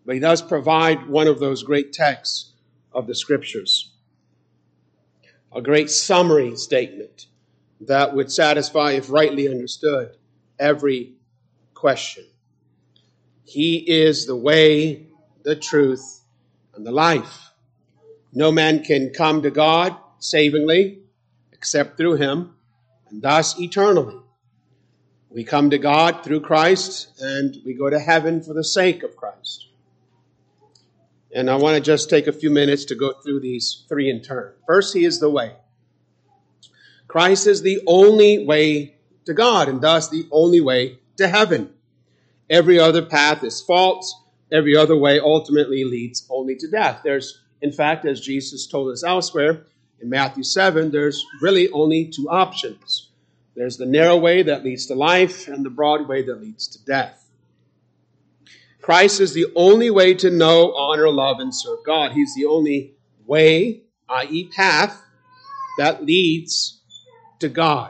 But he does provide one of those great texts of the Scriptures, a great summary statement that would satisfy, if rightly understood, every question. He is the way, the truth, and the life. No man can come to God savingly except through him, and thus eternally. We come to God through Christ, and we go to heaven for the sake of Christ. And I want to just take a few minutes to go through these three in turn. First, he is the way. Christ is the only way to God, and thus the only way to heaven. Every other path is false. Every other way ultimately leads only to death. There's, in fact, as Jesus told us elsewhere, in Matthew 7, there's really only two options. There's the narrow way that leads to life and the broad way that leads to death. Christ is the only way to know, honor, love, and serve God. He's the only way, i.e. path, that leads to God.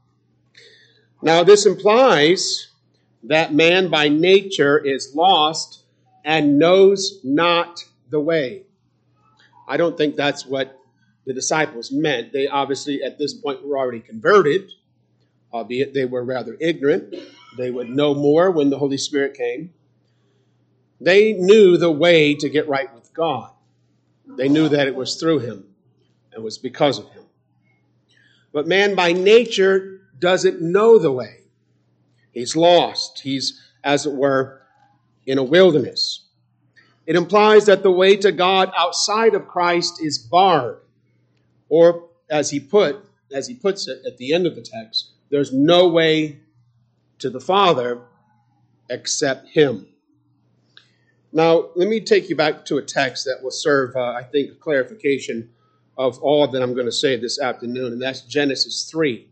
Now, this implies that man by nature is lost and knows not the way. I don't think that's what the disciples meant. They obviously, at this point, were already converted, albeit they were rather ignorant. They would know more when the Holy Spirit came. They knew the way to get right with God. They knew that it was through him and was because of him. But man by nature doesn't know the way. He's lost. He's, as it were, in a wilderness. It implies that the way to God outside of Christ is barred. Or, as he puts it at the end of the text, there's no way to the Father except him. Now, let me take you back to a text that will serve, I think, a clarification of all that I'm going to say this afternoon, and that's Genesis 3.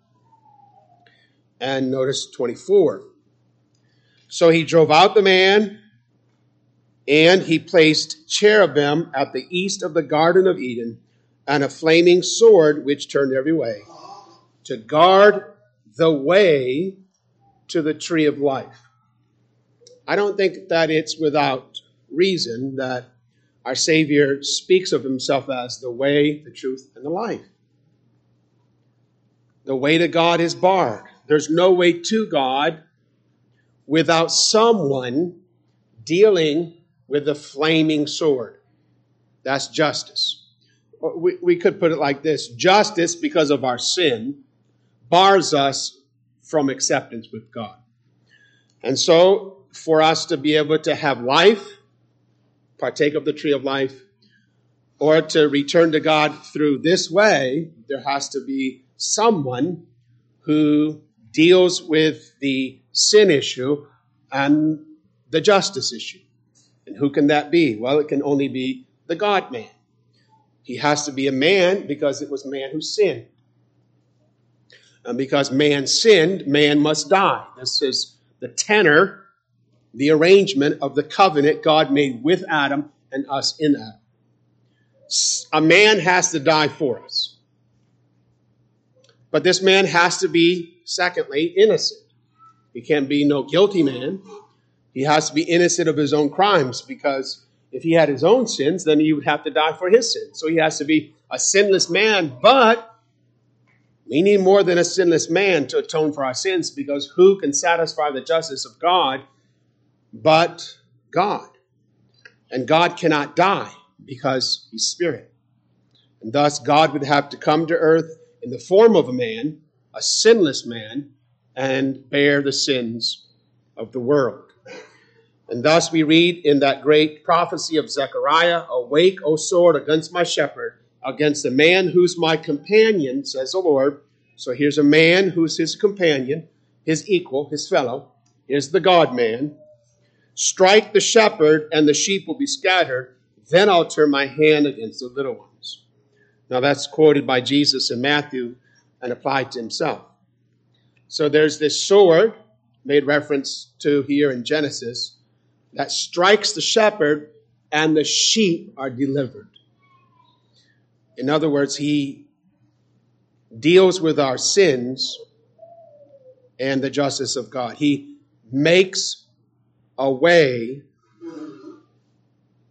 And notice 24. So he drove out the man, and he placed cherubim at the east of the Garden of Eden, and a flaming sword which turned every way, to guard the way to the tree of life. I don't think that it's without reason that our Savior speaks of himself as the way, the truth, and the life. The way to God is barred. There's no way to God without someone dealing with the flaming sword. That's justice. We could put it like this. Justice, because of our sin, bars us from acceptance with God. And so, for us to be able to have life, partake of the tree of life, or to return to God through this way, there has to be someone who deals with the sin issue and the justice issue. And who can that be? Well, it can only be the God-man. He has to be a man because it was man who sinned. And because man sinned, man must die. This is the tenor, the arrangement of the covenant God made with Adam and us in Adam. A man has to die for us. But this man has to be, secondly, innocent. He can't be no guilty man. He has to be innocent of his own crimes, because if he had his own sins, then he would have to die for his sins. So he has to be a sinless man, but we need more than a sinless man to atone for our sins, because who can satisfy the justice of God but God? And God cannot die because he's spirit. And thus God would have to come to earth in the form of a man, a sinless man, and bear the sins of the world. And thus we read in that great prophecy of Zechariah, "Awake, O sword, against my shepherd, against the man who's my companion, says the Lord." So here's a man who's his companion, his equal, his fellow. Here's the God-man. "Strike the shepherd, and the sheep will be scattered. Then I'll turn my hand against the little ones." Now that's quoted by Jesus in Matthew and applied to himself. So there's this sword made reference to here in Genesis that strikes the shepherd, and the sheep are delivered. In other words, he deals with our sins and the justice of God. He makes a way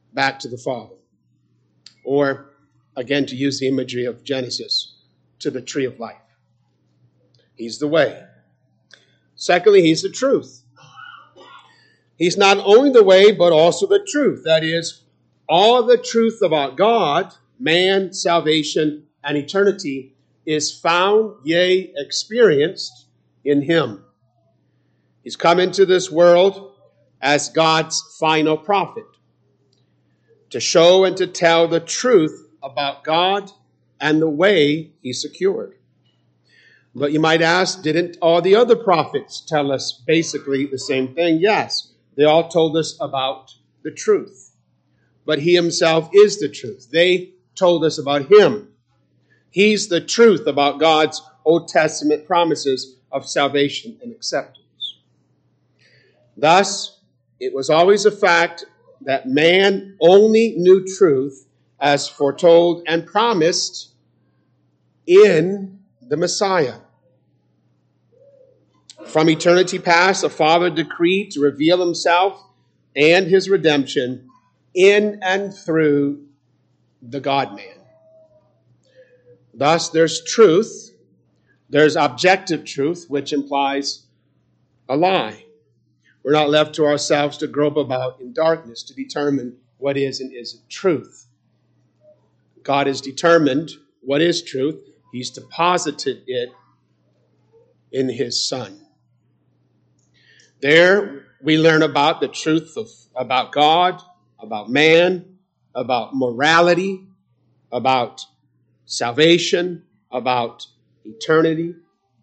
back to the Father. Or, again, to use the imagery of Genesis, to the tree of life. He's the way. Secondly, he's the truth. He's not only the way, but also the truth. That is, all the truth about God, man, salvation, and eternity is found, yea, experienced in him. He's come into this world as God's final prophet to show and to tell the truth about God and the way he secured. But you might ask, didn't all the other prophets tell us basically the same thing? Yes, they all told us about the truth. But he himself is the truth. They told us about him. He's the truth about God's Old Testament promises of salvation and acceptance. Thus, it was always a fact that man only knew truth as foretold and promised in the Messiah. From eternity past, the Father decreed to reveal himself and his redemption in and through the God-man. Thus, there's truth. There's objective truth, which implies a lie. We're not left to ourselves to grope about in darkness to determine what is and isn't truth. God has determined what is truth. He's deposited it in his Son. There we learn about the truth about God, about man, about morality, about salvation, about eternity.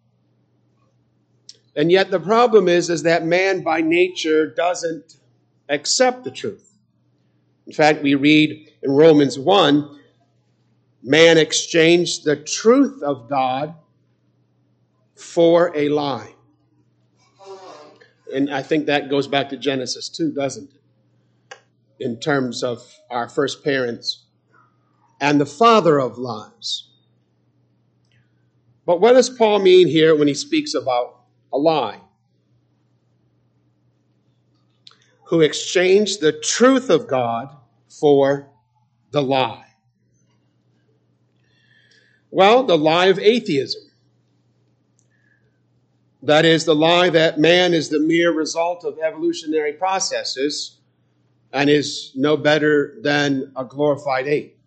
And yet the problem is that man by nature doesn't accept the truth. In fact, we read in Romans 1, man exchanged the truth of God for a lie. And I think that goes back to Genesis 2, doesn't it? In terms of our first parents and the father of lies. But what does Paul mean here when he speaks about a lie? Who exchanged the truth of God for the lie. Well, the lie of atheism. That is, the lie that man is the mere result of evolutionary processes and is no better than a glorified ape.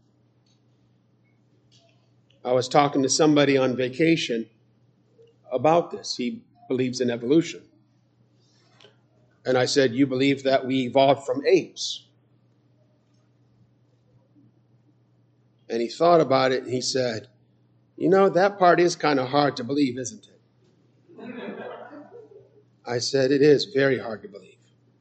I was talking to somebody on vacation about this. He believes in evolution. And I said, you believe that we evolved from apes? And he thought about it and he said, you know, that part is kind of hard to believe, isn't it? I said, it is very hard to believe.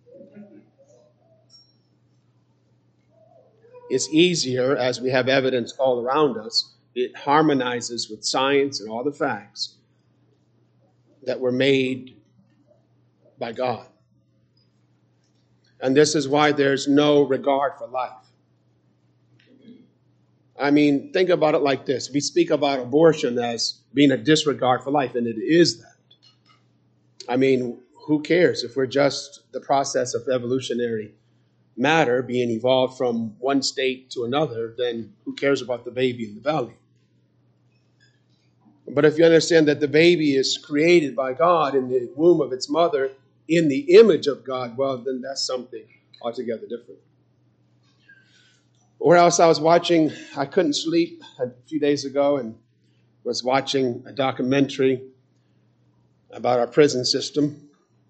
It's easier as we have evidence all around us. It harmonizes with science and all the facts that were made by God. And this is why there's no regard for life. I mean, think about it like this. We speak about abortion as being a disregard for life, and it is that. I mean, who cares if we're just the process of evolutionary matter being evolved from one state to another, then who cares about the baby in the belly? But if you understand that the baby is created by God in the womb of its mother in the image of God, well, then that's something altogether different. Or else I was watching, I couldn't sleep a few days ago and was watching a documentary about our prison system.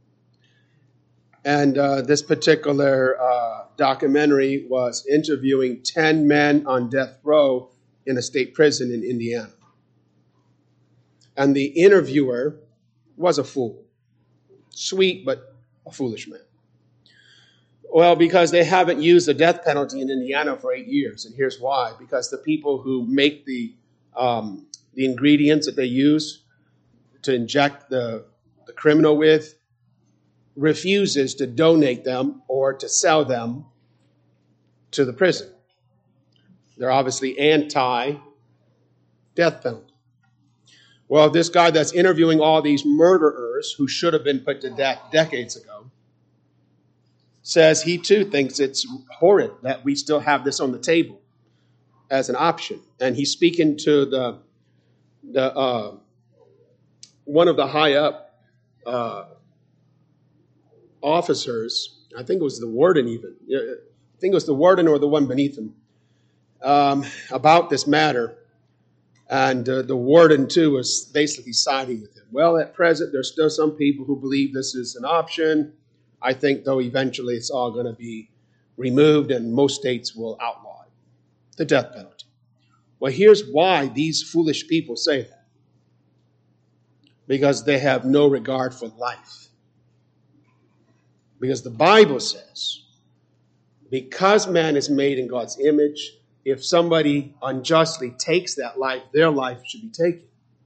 And this particular documentary was interviewing 10 men on death row in a state prison in Indiana. And the interviewer was a fool. Sweet, but a foolish man. Well, because they haven't used the death penalty in Indiana for 8 years. And here's why. Because the people who make the ingredients that they use to inject the criminal with refuses to donate them or to sell them to the prison. They're obviously anti-death penalty. Well, this guy that's interviewing all these murderers who should have been put to death decades ago says he too thinks it's horrid that we still have this on the table as an option. And he's speaking to the one of the high up officers. I think it was the warden even. I think it was the warden or the one beneath him about this matter. And the warden, too, was basically siding with him. Well, at present, there's still some people who believe this is an option. I think, though, eventually it's all going to be removed and most states will outlaw it, the death penalty. Well, here's why these foolish people say that. Because they have no regard for life. Because the Bible says, because man is made in God's image, if somebody unjustly takes that life, their life should be taken.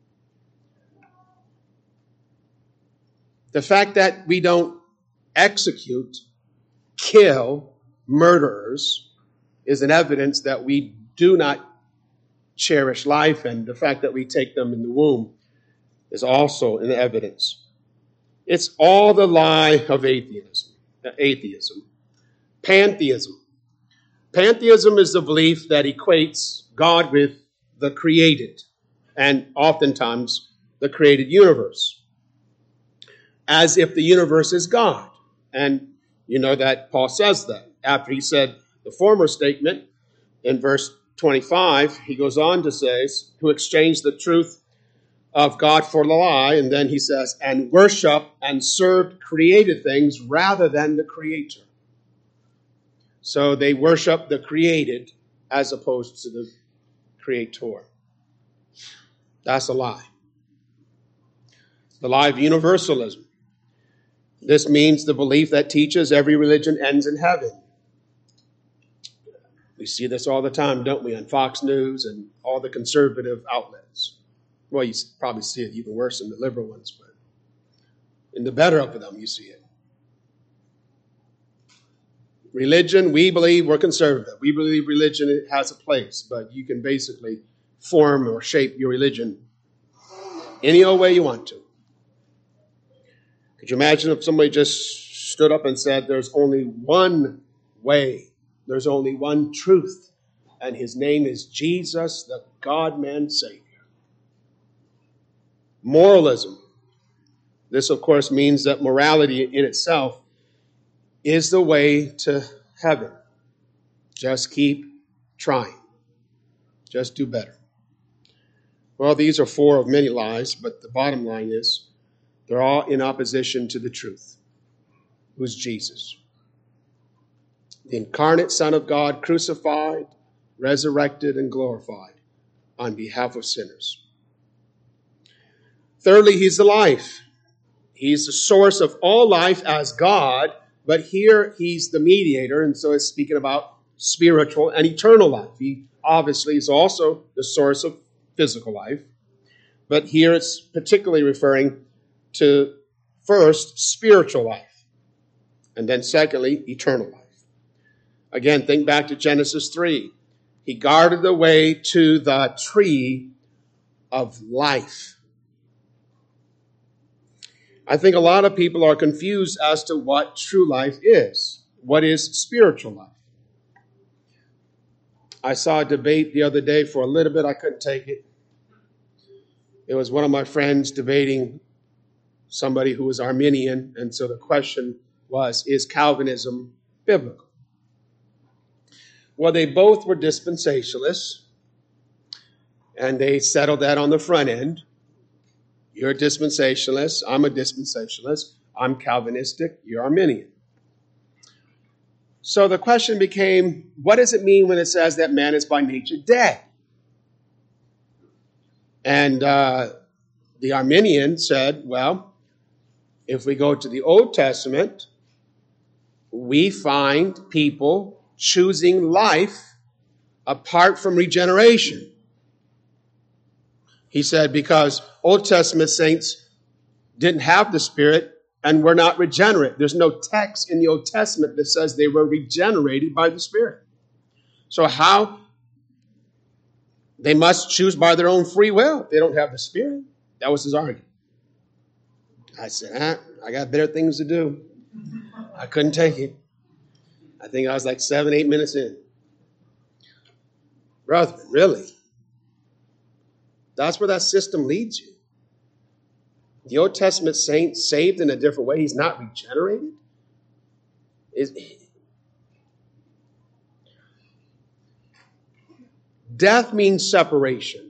The fact that we don't execute, kill murderers is an evidence that we do not cherish life, and the fact that we take them in the womb is also an evidence. It's all the lie of atheism. Pantheism. Pantheism is the belief that equates God with the created, and oftentimes the created universe, as if the universe is God. And you know that Paul says that. After he said the former statement in verse 25, he goes on to say, who exchanged the truth of God for the lie, and then he says, and worship and served created things rather than the Creator. So they worship the created as opposed to the Creator. That's a lie. The lie of universalism. This means the belief that teaches every religion ends in heaven. We see this all the time, don't we, on Fox News and all the conservative outlets. Well, you probably see it even worse in the liberal ones, but in the better of them, you see it. Religion, we believe we're conservative. We believe religion has a place, but you can basically form or shape your religion any old way you want to. Could you imagine if somebody just stood up and said, there's only one way, there's only one truth, and his name is Jesus, the God-man Savior. Moralism. This, of course, means that morality in itself is the way to heaven. Just keep trying. Just do better. Well, these are four of many lies, but the bottom line is they're all in opposition to the truth, who's Jesus. The incarnate Son of God, crucified, resurrected, and glorified on behalf of sinners. Thirdly, he's the life. He's the source of all life as God, but here he's the mediator, and so it's speaking about spiritual and eternal life. He obviously is also the source of physical life, but here it's particularly referring to first spiritual life, and then secondly eternal life. Again, think back to Genesis 3. He guarded the way to the tree of life. I think a lot of people are confused as to what true life is. What is spiritual life? I saw a debate the other day for a little bit. I couldn't take it. It was one of my friends debating somebody who was Arminian, and so the question was, is Calvinism biblical? Well, they both were dispensationalists, and they settled that on the front end. You're a dispensationalist. I'm a dispensationalist. I'm Calvinistic. You're Arminian. So the question became, what does it mean when it says that man is by nature dead? And the Arminian said, well, if we go to the Old Testament, we find people choosing life apart from regeneration. He said, because Old Testament saints didn't have the Spirit and were not regenerate. There's no text in the Old Testament that says they were regenerated by the Spirit. So how? They must choose by their own free will. They don't have the Spirit. That was his argument. I said, I got better things to do. I couldn't take it. I think I was like 7, 8 minutes in. Brother, really? That's where that system leads you. The Old Testament saint saved in a different way. He's not regenerated. Death means separation.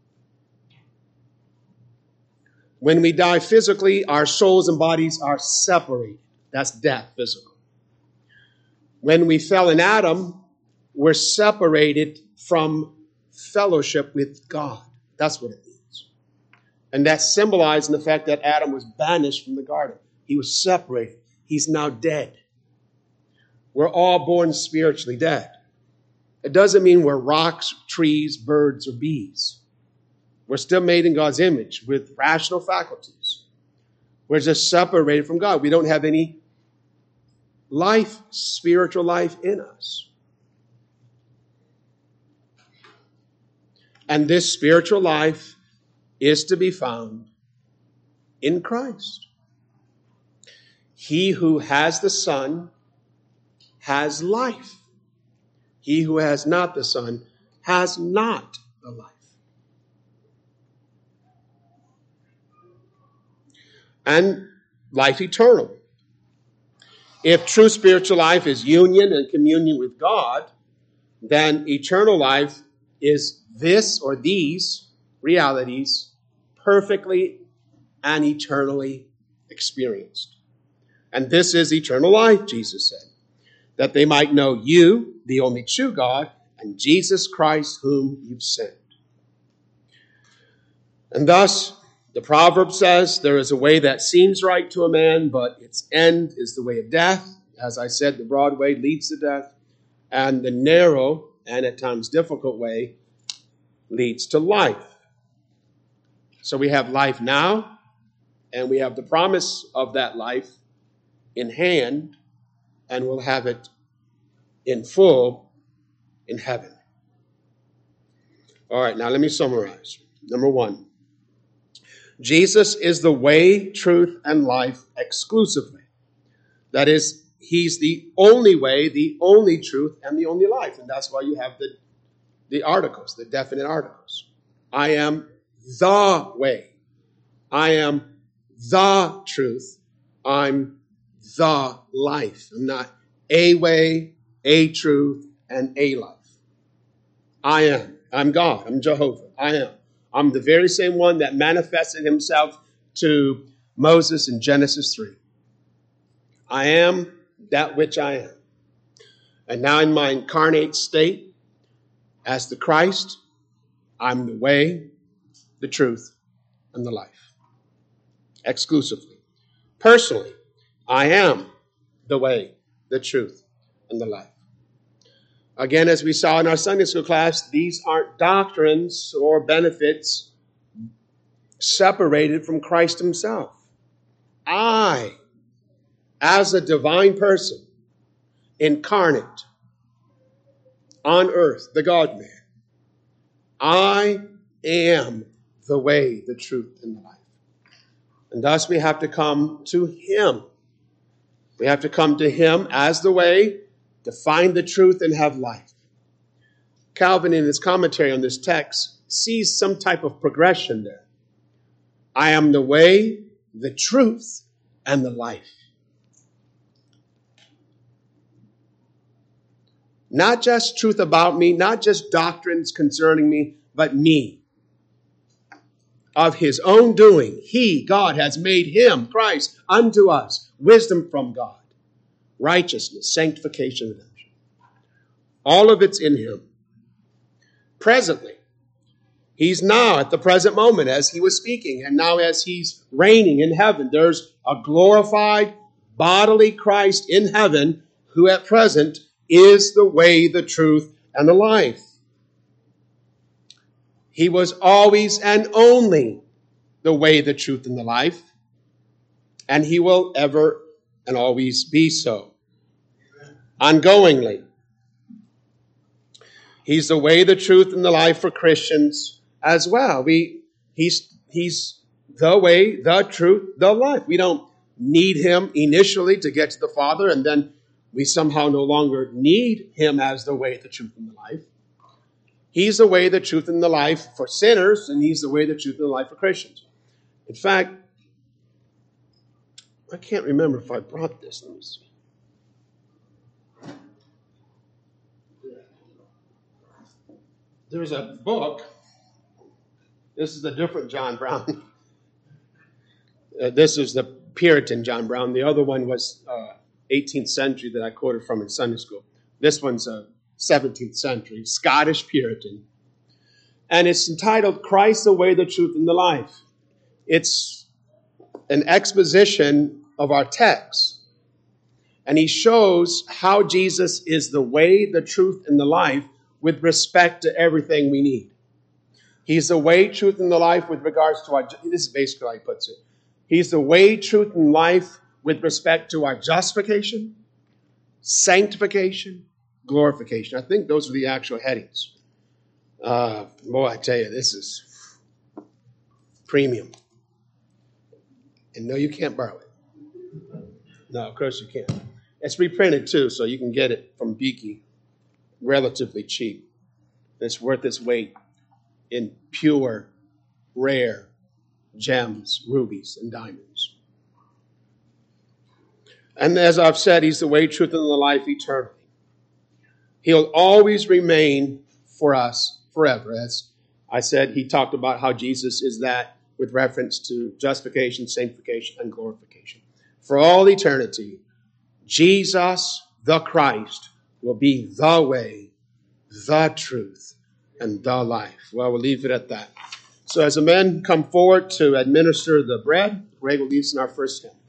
When we die physically, our souls and bodies are separated. That's death, physical. When we fell in Adam, we're separated from fellowship with God. That's what it means. And that's symbolized in the fact that Adam was banished from the garden. He was separated. He's now dead. We're all born spiritually dead. It doesn't mean we're rocks, trees, birds, or bees. We're still made in God's image with rational faculties. We're just separated from God. We don't have any life, spiritual life in us. And this spiritual life is to be found in Christ. He who has the Son has life. He who has not the Son has not the life. And life eternal. If true spiritual life is union and communion with God, then eternal life is this or these realities perfectly and eternally experienced. And this is eternal life, Jesus said, that they might know you, the only true God, and Jesus Christ whom you've sent. And thus, the proverb says, there is a way that seems right to a man, but its end is the way of death. As I said, the broad way leads to death, and the narrow and at times difficult way leads to life. So we have life now, and we have the promise of that life in hand, and we'll have it in full in heaven. All right, now let me summarize. Number one, Jesus is the way, truth, and life exclusively. That is, he's the only way, the only truth, and the only life. And that's why you have the articles, the definite articles. I am the way. I am the truth. I'm the life. I'm not a way, a truth, and a life. I am. I'm God. I'm Jehovah. I am. I'm the very same one that manifested himself to Moses in Genesis 3. I am that which I am. And now in my incarnate state, as the Christ, I'm the way, the truth, and the life. Exclusively. Personally, I am the way, the truth, and the life. Again, as we saw in our Sunday school class, these aren't doctrines or benefits separated from Christ himself. I, as a divine person, incarnate on earth, the God-man, I am the way, the truth, and the life. And thus we have to come to him. We have to come to him as the way to find the truth and have life. Calvin, in his commentary on this text, sees some type of progression there. I am the way, the truth, and the life. Not just truth about me, not just doctrines concerning me, but me. Of his own doing, he, God, has made him, Christ, unto us, wisdom from God, righteousness, sanctification, redemption. All of it's in him. Presently, he's now at the present moment as he was speaking, and now as he's reigning in heaven, there's a glorified bodily Christ in heaven who at present is the way, the truth, and the life. He was always and only the way, the truth, and the life, and he will ever and always be so. Ongoingly. He's the way, the truth, and the life for Christians as well. He's the way, the truth, the life. We don't need him initially to get to the Father, and then we somehow no longer need him as the way, the truth, and the life. He's the way, the truth, and the life for sinners, and he's the way, the truth, and the life for Christians. In fact, I can't remember if I brought this. Let me see. There's a book. This is a different John Brown. This is the Puritan John Brown. The other one was 18th century that I quoted from in Sunday school. This one's a 17th century Scottish Puritan. And it's entitled Christ, the Way, the Truth, and the Life. It's an exposition of our text. And he shows how Jesus is the way, the truth, and the life with respect to everything we need. He's the way, truth, and the life with regards to our... This is basically how he puts it. He's the way, truth, and life with respect to our justification, sanctification, glorification. I think those are the actual headings. Boy, I tell you, this is premium. And no, you can't borrow it. No, of course you can't. It's reprinted too, so you can get it from Beaky relatively cheap. It's worth its weight in pure, rare gems, rubies, and diamonds. And as I've said, he's the way, truth, and the life eternally. He'll always remain for us forever. As I said, he talked about how Jesus is that with reference to justification, sanctification, and glorification. For all eternity, Jesus, the Christ, will be the way, the truth, and the life. Well, we'll leave it at that. So as the men come forward to administer the bread, Greg will lead us in our first hymn.